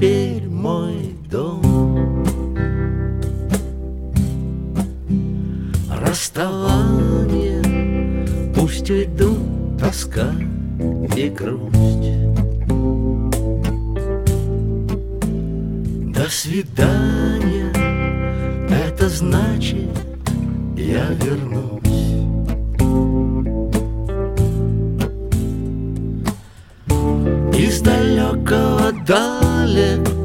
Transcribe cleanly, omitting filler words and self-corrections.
теперь мой дом. Расставание, пусть уйдут тоска и грусть. До свидания, это значит, я вернусь. Из далекого далека